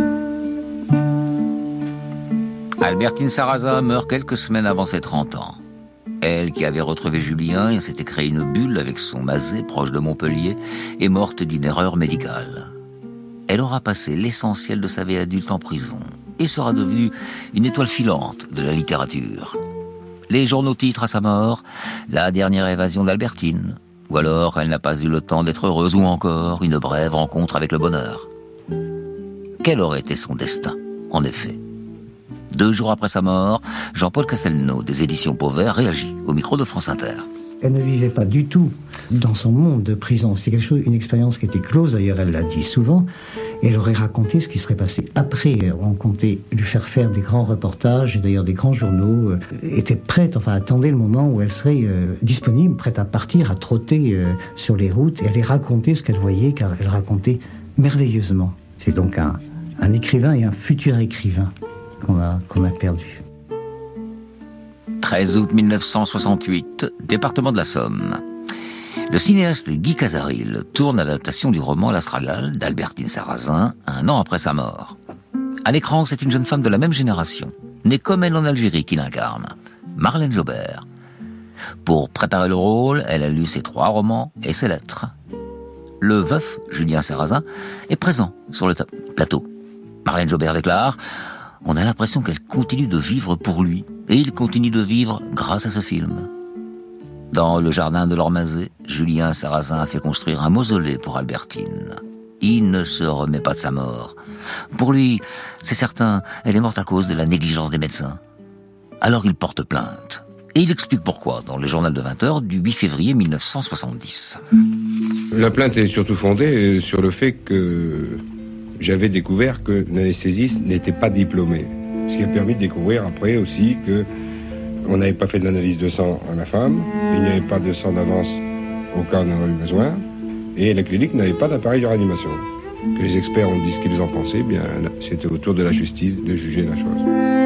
Albertine Sarrazin meurt quelques semaines avant ses 30 ans. Elle, qui avait retrouvé Julien et s'était créé une bulle avec son Mazet, proche de Montpellier, est morte d'une erreur médicale. Elle aura passé l'essentiel de sa vie adulte en prison et sera devenue une étoile filante de la littérature. Les journaux titrent à sa mort « La dernière évasion d'Albertine » ou alors « Elle n'a pas eu le temps d'être heureuse » ou encore « Une brève rencontre avec le bonheur ». Quel aurait été son destin, en effet? 2 jours après sa mort, Jean-Paul Castelnau, des éditions Pauvert, réagit au micro de France Inter. Elle ne vivait pas du tout dans son monde de prison. C'est une expérience qui était close, d'ailleurs elle l'a dit souvent, et elle aurait raconté ce qui serait passé après. On comptait lui faire des grands reportages, et d'ailleurs des grands journaux, était prête, attendait le moment où elle serait disponible, prête à partir, à trotter sur les routes, et aller raconter ce qu'elle voyait, car elle racontait merveilleusement. C'est donc un écrivain et un futur écrivain qu'on a perdu. 13 août 1968, département de la Somme. Le cinéaste Guy Casaril tourne l'adaptation du roman L'Astragale d'Albertine Sarrazin 1 an après sa mort. À l'écran, c'est une jeune femme de la même génération, née comme elle en Algérie, qui l'incarne, Marlène Jobert. Pour préparer le rôle, elle a lu ses 3 romans et ses lettres. Le veuf, Julien Sarrazin, est présent sur le plateau. Marlène Jobert déclare « On a l'impression qu'elle continue de vivre pour lui, et il continue de vivre grâce à ce film. » Dans le jardin de l'Ormazé, Julien Sarrazin a fait construire un mausolée pour Albertine. Il ne se remet pas de sa mort. Pour lui, c'est certain, elle est morte à cause de la négligence des médecins. Alors il porte plainte. Et il explique pourquoi dans le journal de 20h du 8 février 1970. La plainte est surtout fondée sur le fait que j'avais découvert que l'anesthésiste n'était pas diplômé. Ce qui a permis de découvrir après aussi que on n'avait pas fait d'analyse de sang à ma femme, il n'y avait pas de sang d'avance au cas où on en aurait eu besoin, et la clinique n'avait pas d'appareil de réanimation. Que les experts ont dit ce qu'ils en pensaient, bien c'était au tour de la justice de juger la chose.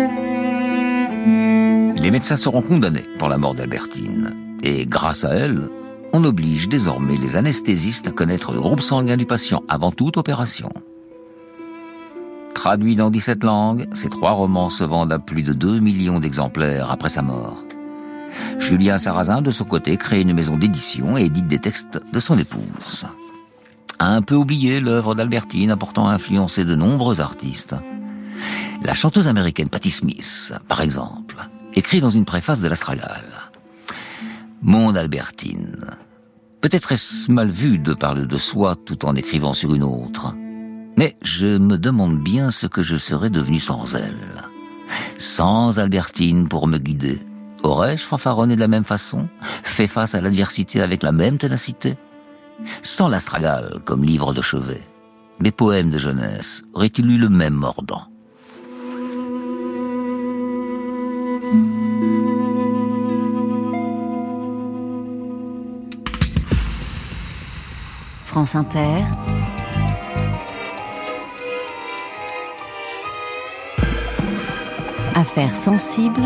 Les médecins seront condamnés pour la mort d'Albertine. Et grâce à elle, on oblige désormais les anesthésistes à connaître le groupe sanguin du patient avant toute opération. Traduits dans 17 langues, ces 3 romans se vendent à plus de 2 millions d'exemplaires après sa mort. Julien Sarrazin, de son côté, crée une maison d'édition et édite des textes de son épouse. Un peu oubliée, l'œuvre d'Albertine a pourtant influencé de nombreux artistes. La chanteuse américaine Patti Smith, par exemple, écrit dans une préface de l'Astragale. Mon Albertine. Peut-être est-ce mal vu de parler de soi tout en écrivant sur une autre. Mais je me demande bien ce que je serais devenu sans elle. Sans Albertine pour me guider, aurais-je fanfaronné de la même façon, fait face à l'adversité avec la même ténacité? Sans l'Astragale comme livre de chevet, mes poèmes de jeunesse auraient-ils eu le même mordant? France Inter. Affaires sensibles.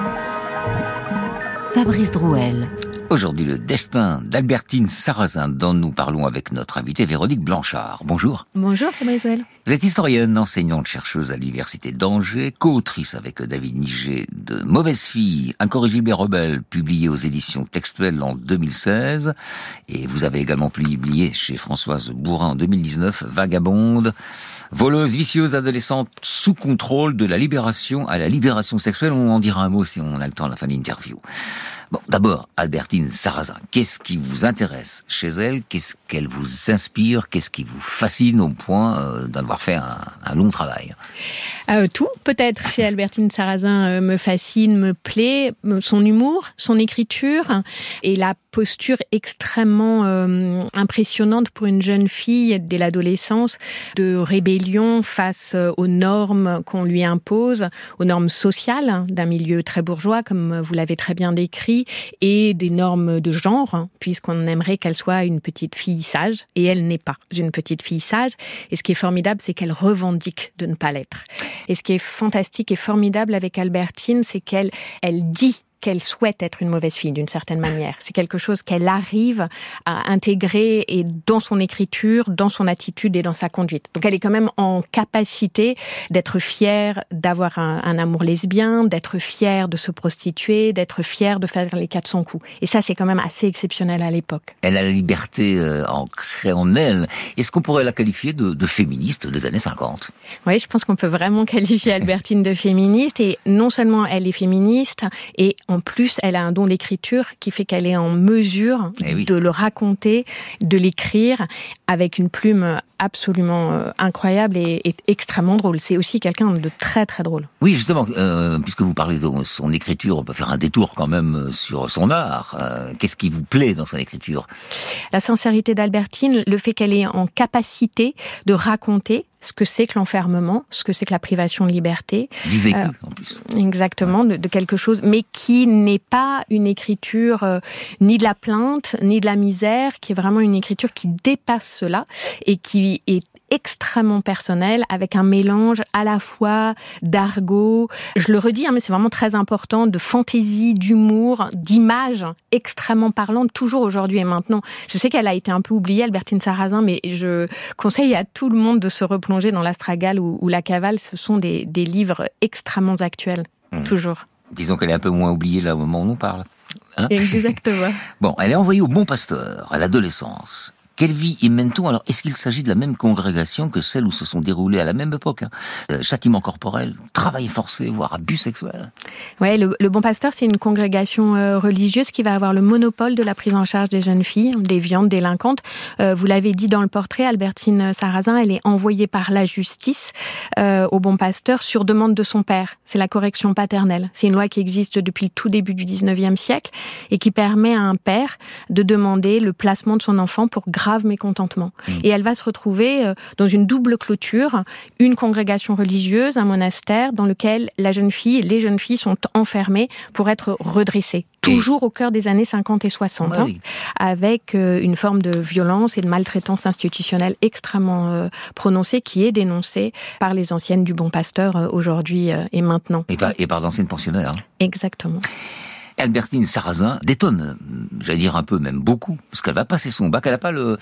Fabrice Drouel. Aujourd'hui, le destin d'Albertine Sarrazin, dont nous parlons avec notre invitée Véronique Blanchard. Bonjour. Bonjour, Fabrice Drouel. Vous êtes historienne, enseignante-chercheuse à l'Université d'Angers, co-autrice avec David Niger de Mauvaise fille, incorrigible et rebelle, publié aux éditions textuelles en 2016. Et vous avez également publié chez Françoise Bourin en 2019, Vagabonde, voleuse, vicieuse, adolescente sous contrôle de la libération à la libération sexuelle. On en dira un mot si on a le temps à la fin de l'interview. Bon, d'abord, Albertine Sarrazin, qu'est-ce qui vous intéresse chez elle? Qu'est-ce qu'elle vous inspire? Qu'est-ce qui vous fascine au point d'avoir fait un long travail? Tout, peut-être, chez Albertine Sarrazin me fascine, me plaît. Son humour, son écriture et la posture extrêmement impressionnante pour une jeune fille dès l'adolescence, de rébellion face aux normes qu'on lui impose, aux normes sociales d'un milieu très bourgeois, comme vous l'avez très bien décrit, et des normes de genre, puisqu'on aimerait qu'elle soit une petite fille sage, et elle n'est pas une petite fille sage. Et ce qui est formidable, c'est qu'elle revendique de ne pas l'être. Et ce qui est fantastique et formidable avec Albertine, c'est qu'elle dit qu'elle souhaite être une mauvaise fille d'une certaine manière. C'est quelque chose qu'elle arrive à intégrer et dans son écriture, dans son attitude et dans sa conduite. Donc elle est quand même en capacité d'être fière d'avoir un amour lesbien, d'être fière de se prostituer, d'être fière de faire les 400 coups. Et ça, c'est quand même assez exceptionnel à l'époque. Elle a la liberté ancrée en elle. Est-ce qu'on pourrait la qualifier de féministe des années 50 ? Oui, je pense qu'on peut vraiment qualifier Albertine de féministe. Et non seulement elle est féministe, et en plus, elle a un don d'écriture qui fait qu'elle est en mesure de le raconter, de l'écrire avec une plume absolument incroyable et extrêmement drôle. C'est aussi quelqu'un de très très drôle. Oui, justement, puisque vous parlez de son écriture, on peut faire un détour quand même sur son art. Qu'est-ce qui vous plaît dans son écriture ? La sincérité d'Albertine, le fait qu'elle est en capacité de raconter ce que c'est que l'enfermement, ce que c'est que la privation de liberté. Du vécu, en plus. Exactement, de quelque chose, mais qui n'est pas une écriture ni de la plainte, ni de la misère, qui est vraiment une écriture qui dépasse cela et qui est extrêmement personnel, avec un mélange à la fois d'argot, je le redis, mais c'est vraiment très important, de fantaisie, d'humour, d'images extrêmement parlantes, toujours aujourd'hui et maintenant. Je sais qu'elle a été un peu oubliée, Albertine Sarrazin, mais je conseille à tout le monde de se replonger dans l'Astragale ou La Cavale. Ce sont des livres extrêmement actuels, toujours. Disons qu'elle est un peu moins oubliée là au moment où on parle. Hein ? Exactement. Bon, elle est envoyée au Bon Pasteur, à l'adolescence. Quelle vie y mène-t-on ? Alors, est-ce qu'il s'agit de la même congrégation que celle où se sont déroulées à la même époque châtiment corporel, travail forcé, voire abus sexuels ? Ouais, le Bon Pasteur, c'est une congrégation religieuse qui va avoir le monopole de la prise en charge des jeunes filles, déviantes, délinquantes. Vous l'avez dit dans le portrait, Albertine Sarrazin, elle est envoyée par la justice au Bon Pasteur sur demande de son père. C'est la correction paternelle. C'est une loi qui existe depuis le tout début du 19e siècle et qui permet à un père de demander le placement de son enfant pour grave mécontentement. Et elle va se retrouver dans une double clôture, une congrégation religieuse, un monastère, dans lequel les jeunes filles sont enfermées pour être redressées. Toujours au cœur des années 50 et 60, avec une forme de violence et de maltraitance institutionnelle extrêmement prononcée qui est dénoncée par les anciennes du Bon Pasteur aujourd'hui et maintenant. Et par d'anciennes pensionnaires. Exactement. Albertine Sarrazin détonne, j'allais dire un peu, même beaucoup, parce qu'elle va passer son bac. Elle n'a pas le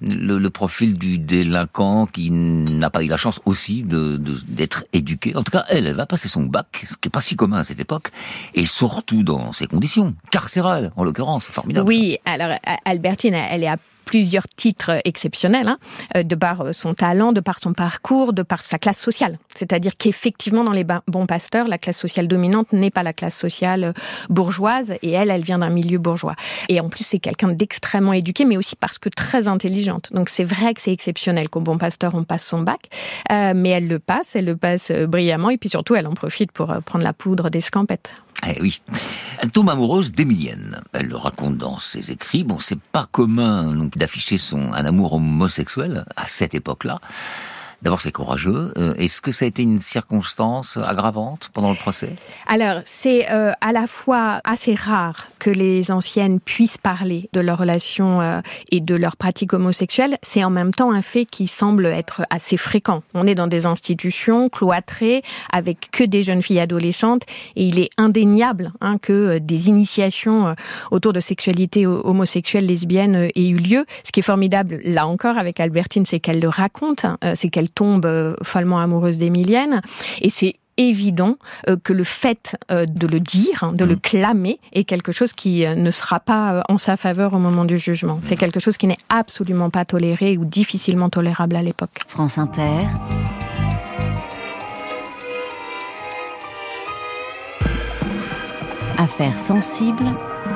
profil du délinquant qui n'a pas eu la chance aussi d'être éduqué. En tout cas, elle va passer son bac, ce qui n'est pas si commun à cette époque, et surtout dans ces conditions carcérales, en l'occurrence. Formidable. Oui, alors Albertine, elle est à plusieurs titres exceptionnels, de par son talent, de par son parcours, de par sa classe sociale. C'est-à-dire qu'effectivement, dans les Bons Pasteurs, la classe sociale dominante n'est pas la classe sociale bourgeoise, et elle vient d'un milieu bourgeois. Et en plus, c'est quelqu'un d'extrêmement éduqué, mais aussi parce que très intelligente. Donc c'est vrai que c'est exceptionnel qu'au Bon Pasteur, on passe son bac, mais elle le passe brillamment, et puis surtout, elle en profite pour prendre la poudre d'escampette. Eh oui. Elle tombe amoureuse d'Émilienne. Elle le raconte dans ses écrits. Bon, c'est pas commun donc d'afficher un amour homosexuel à cette époque-là. D'abord, c'est courageux. Est-ce que ça a été une circonstance aggravante pendant le procès ? Alors, c'est à la fois assez rare que les anciennes puissent parler de leur relation et de leur pratique homosexuelle. C'est en même temps un fait qui semble être assez fréquent. On est dans des institutions cloîtrées avec que des jeunes filles adolescentes, et il est indéniable que des initiations autour de sexualité homosexuelle, lesbienne aient eu lieu. Ce qui est formidable, là encore, avec Albertine, c'est qu'elle le raconte, c'est qu'elle tombe follement amoureuse d'Émilienne, et c'est évident que le fait de le dire, de le clamer, est quelque chose qui ne sera pas en sa faveur au moment du jugement. C'est quelque chose qui n'est absolument pas toléré ou difficilement tolérable à l'époque. France Inter. Affaires sensibles.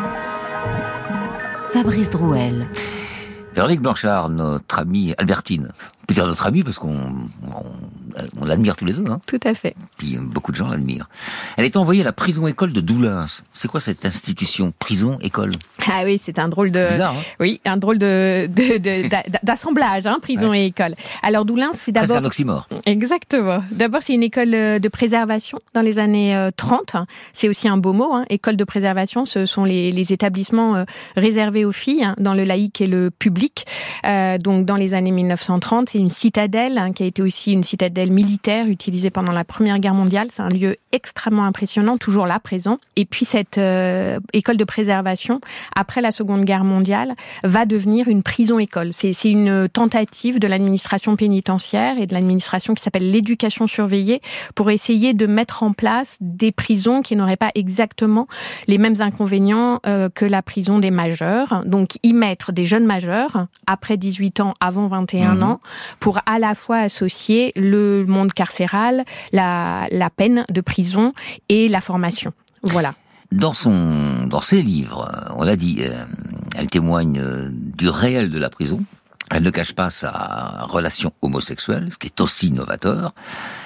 Fabrice Drouel. Véronique Blanchard, notre amie Albertine. On peut dire notre amie parce qu'on l'admire tous les deux. Tout à fait. Puis beaucoup de gens l'admirent. Elle est envoyée à la prison-école de Doullens. C'est quoi cette institution, prison-école ? Ah oui, c'est un drôle de... Bizarre, Oui, un drôle d'assemblage, prison et école. Alors Doullens, c'est d'abord... Presque un oxymore. Exactement. D'abord, c'est une école de préservation dans les années 30. C'est aussi un beau mot, école de préservation. Ce sont les établissements réservés aux filles dans le laïque et le public. Donc dans les années 1930, c'est une citadelle qui a été aussi une citadelle militaire utilisée pendant la Première Guerre mondiale. C'est un lieu extrêmement impressionnant, toujours là, présent. Et puis cette école de préservation, après la Seconde Guerre mondiale, va devenir une prison-école. C'est une tentative de l'administration pénitentiaire et de l'administration qui s'appelle l'éducation surveillée pour essayer de mettre en place des prisons qui n'auraient pas exactement les mêmes inconvénients que la prison des majeurs. Donc y mettre des jeunes majeurs, après 18 ans, avant 21 ans, pour à la fois associer le monde carcéral, la peine de prison et la formation. Voilà. Dans ses livres, on l'a dit, elle témoigne du réel de la prison. Elle ne cache pas sa relation homosexuelle, ce qui est aussi novateur.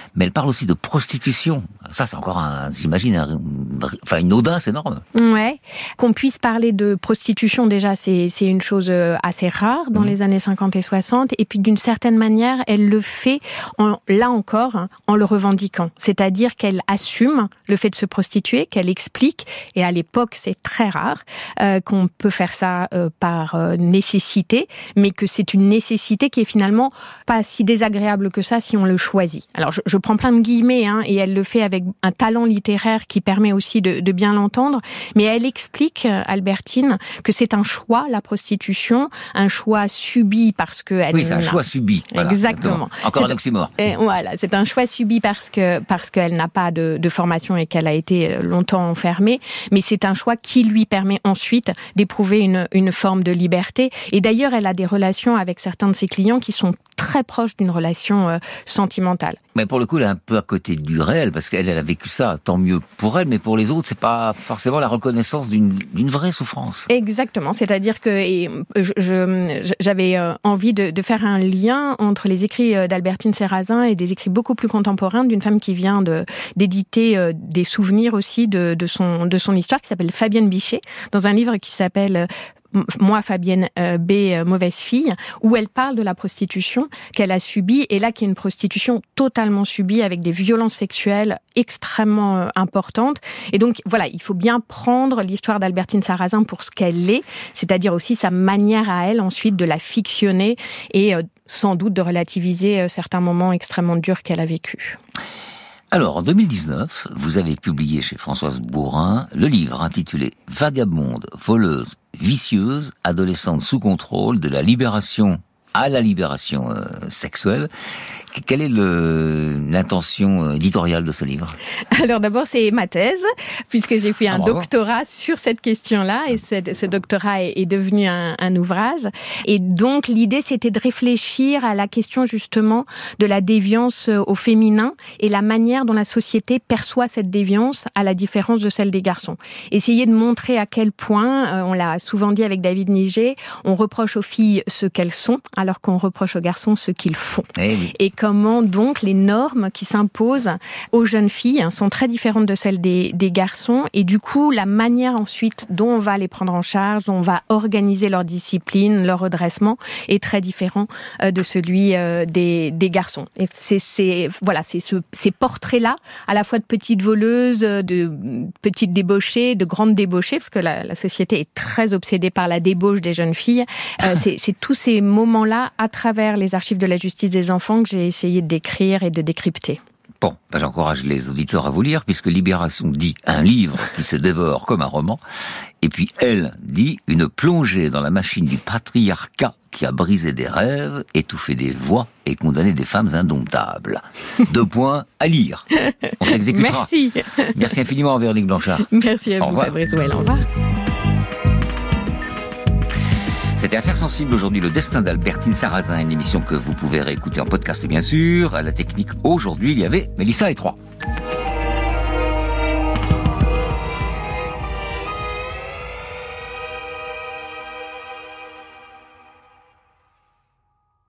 mais elle parle aussi de prostitution. Ça, c'est encore j'imagine, une audace énorme. Ouais. Qu'on puisse parler de prostitution, déjà, c'est une chose assez rare dans les années 50 et 60. Et puis, d'une certaine manière, elle le fait, là encore, en le revendiquant. C'est-à-dire qu'elle assume le fait de se prostituer, qu'elle explique, et à l'époque, c'est très rare, qu'on peut faire ça par nécessité, mais que c'est une nécessité qui est finalement pas si désagréable que ça si on le choisit. Alors, je prends plein de guillemets, et elle le fait avec un talent littéraire qui permet aussi de bien l'entendre, mais elle explique, Albertine, que c'est un choix, la prostitution, un choix subi parce que elle. Oui, c'est un choix subi. Voilà, exactement. Encore un oxymore. Voilà, c'est un choix subi parce qu'elle n'a pas de formation et qu'elle a été longtemps enfermée, mais c'est un choix qui lui permet ensuite d'éprouver une forme de liberté. Et d'ailleurs, elle a des relations avec certains de ses clients qui sont très proches d'une relation sentimentale. Mais pour le coup, elle est un peu à côté du réel, parce qu'elle a vécu ça, tant mieux pour elle, mais pour les autres, c'est pas forcément la reconnaissance d'une vraie souffrance. Exactement, c'est-à-dire que j'avais envie de faire un lien entre les écrits d'Albertine Sarrazin et des écrits beaucoup plus contemporains d'une femme qui vient d'éditer des souvenirs aussi de son histoire, qui s'appelle Fabienne Bichet, dans un livre qui s'appelle Moi, Fabienne B, mauvaise fille, où elle parle de la prostitution qu'elle a subie, et là qui est une prostitution totalement subie avec des violences sexuelles extrêmement importantes. Et donc voilà, il faut bien prendre l'histoire d'Albertine Sarrazin pour ce qu'elle est, c'est-à-dire aussi sa manière à elle ensuite de la fictionner et sans doute de relativiser certains moments extrêmement durs qu'elle a vécus. Alors, en 2019, vous avez publié chez Françoise Bourin le livre intitulé « Vagabonde, voleuse, vicieuse, adolescente sous contrôle, de la libération à la libération sexuelle ». Quelle est l'intention éditoriale de ce livre ? Alors d'abord, c'est ma thèse, puisque j'ai fait un doctorat sur cette question-là, et ce doctorat est devenu un ouvrage. Et donc l'idée, c'était de réfléchir à la question justement de la déviance au féminin et la manière dont la société perçoit cette déviance à la différence de celle des garçons. Essayer de montrer à quel point, on l'a souvent dit avec David Niger, on reproche aux filles ce qu'elles sont, alors qu'on reproche aux garçons ce qu'ils font. Et comment donc les normes qui s'imposent aux jeunes filles sont très différentes de celles des garçons, et du coup la manière ensuite dont on va les prendre en charge, dont on va organiser leur discipline, leur redressement est très différent de celui des garçons. Et c'est ces portraits-là, à la fois de petites voleuses, de petites débauchées, de grandes débauchées, parce que la société est très obsédée par la débauche des jeunes filles. C'est tous ces moments-là, à travers les archives de la justice des enfants, que j'ai essayé de décrire et de décrypter. Bon, j'encourage les auditeurs à vous lire, puisque Libération dit un livre qui se dévore comme un roman, et puis Elle dit une plongée dans la machine du patriarcat qui a brisé des rêves, étouffé des voix et condamné des femmes indomptables. 2 points à lire. On s'exécutera. Merci. Merci infiniment, Véronique Blanchard. Merci à vous, Fabrice Ouel. Au revoir. C'était Affaires sensibles aujourd'hui, le destin d'Albertine Sarrazin, une émission que vous pouvez réécouter en podcast bien sûr. À la technique aujourd'hui, il y avait Mélissa et 3.